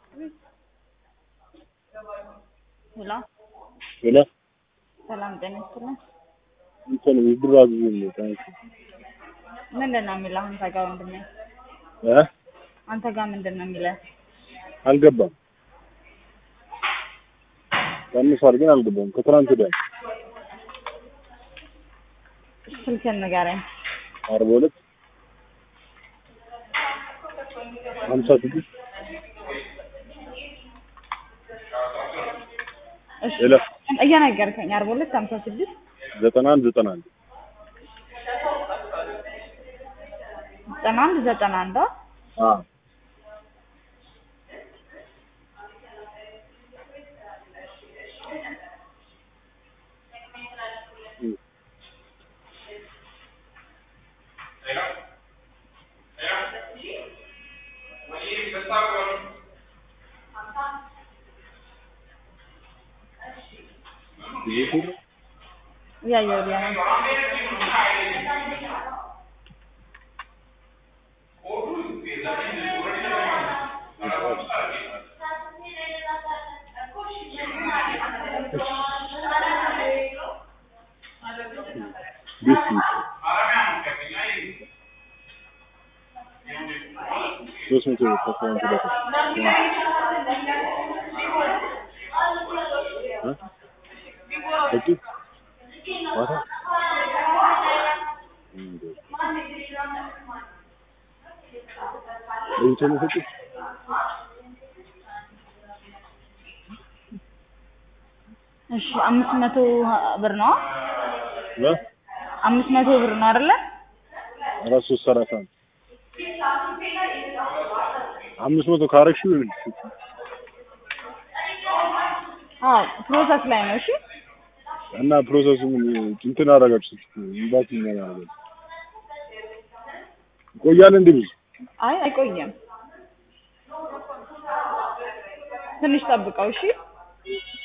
Hello. Hello. ሰላም ጤና ይስጥልኝ። እንትን ይድራዝ ነው ታንክ ምንድነው የሚለው አንተ ጋር ወንድሜ? አንተ ጋር ምንድነው የሚለው? አልገባም። ታንሳር ግን አልገባም። ከትናንት ወዲያ ስልክህን ንገረኝ። 42 56 እሺ ሄሎ እየነገርከኝ 42 56 91 91 91 91 Ya ya ya. እሺ 500 ብር ነው 500 ብር ነው አይደለ? ራሱ ሰራታ 500 ካረክሽው ፕሮሰስ ላይ ነው። እሺ እና ፕሮሰሱን እንትን አደረጋችሁት እንዴት ነው? ቆያል እንዴ? አይ አይቆየም። ትንሽ ጠብቀው እሺ።